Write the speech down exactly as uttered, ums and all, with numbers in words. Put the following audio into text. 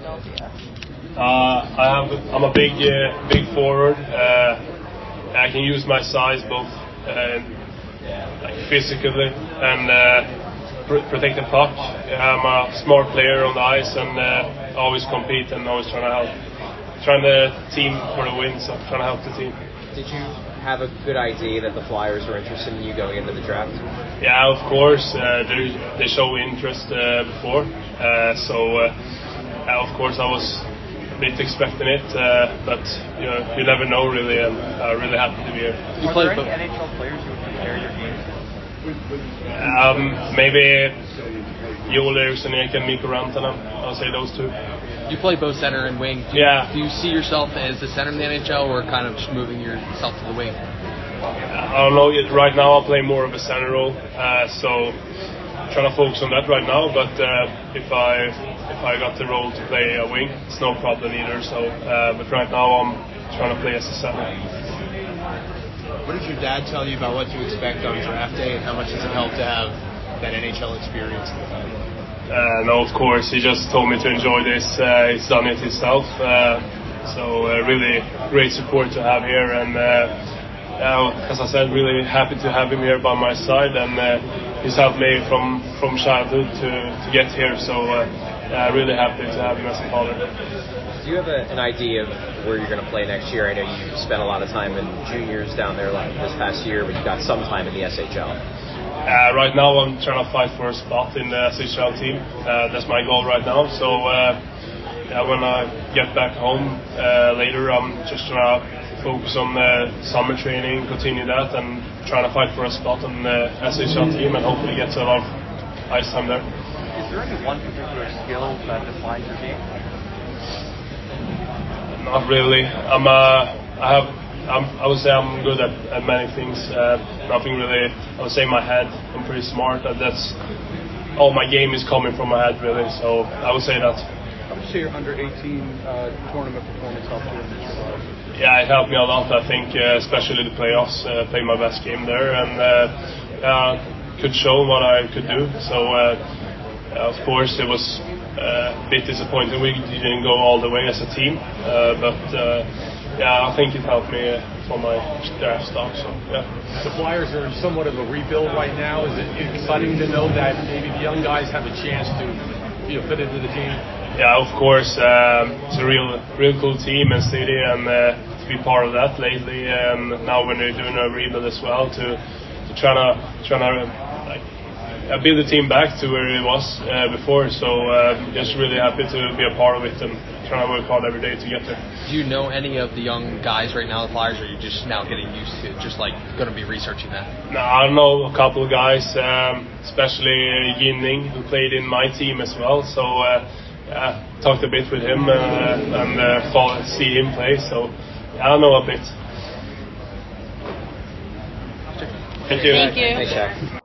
Uh, I have. I'm a big, uh, big forward. Uh, I can use my size both uh, like physically and uh, pr- protect the puck. I'm a smart player on the ice and uh, always compete and always trying to help, trying to team for the win. So trying to help the team. Did you have a good idea that the Flyers were interested in you going into the draft? Yeah, of course. Uh, they they show interest uh, before, uh, so uh, of course I was a bit expecting it, uh, but you know you never know really, and I'm really happy to be here. You Are there any N H L players you would compare your game to? Um, maybe Joel Eriksson and Mikko Rantanen. I'll say those two. You play both center and wing. Do you, yeah. Do you see yourself as the center in the N H L, or kind of just moving yourself to the wing? I don't know. Right now, I'll play more of a center role, uh, so I'm trying to focus on that right now. But uh, if I if I got the role to play a wing, it's no problem either. So, uh, but right now, I'm trying to play as a center. What did your dad tell you about what to expect on draft day, and how much does it help to have that N H L experience in the family? Uh, no, of course. He just told me to enjoy this. Uh, he's done it himself. Uh, so uh, really great support to have here. And uh, uh, as I said, really happy to have him here by my side. And uh, he's helped me from, from childhood to, to get here. So uh, yeah, really happy to have him as a father. Do you have a, an idea of where you're going to play next year? I know you spent a lot of time in juniors down there like this past year, but you got some time in the S H L. Uh, right now I'm trying to fight for a spot in the S H L team. Uh, that's my goal right now. So uh, yeah, when I get back home uh, later, I'm just trying to focus on uh, summer training, continue that, and trying to fight for a spot in the S H L team and hopefully get a lot of ice time there. Is there any one particular skill that defines your game? Not really. I'm. Uh, I have. I'm, I would say I'm good at, at many things. Uh, nothing really. I would say my head. I'm pretty smart. And that's all my game is coming from my head, really. So I would say that. How would you say your under eighteen uh, tournament performance helped you in this regard? Yeah, it helped me a lot. I think, uh, especially the playoffs. Uh, played my best game there, and uh, uh, could show what I could do. So uh, of course it was uh, a bit disappointing. We didn't go all the way as a team, uh, but. Uh, Yeah, I think it helped me uh, for my draft stock. So yeah. The Flyers are in somewhat of a rebuild right now. Is it exciting to know that maybe the young guys have a chance to, you know, fit into the team? Yeah, of course. Um, it's a real, real cool team and city, and uh, to be part of that lately. And now when they're doing a rebuild as well, to to try to try to like uh, build the team back to where it was uh, before. So uh, just really happy to be a part of it and trying to work hard every day to get there. Do you know any of the young guys right now, the Flyers, or are you just now getting used to just like going to be researching that? No, I know a couple of guys, um, especially Ginning, who played in my team as well. So uh, yeah, talked a bit with him uh, and uh, follow, see him play. So yeah, I know a bit. Thank you. Thank you. Thanks, Jack.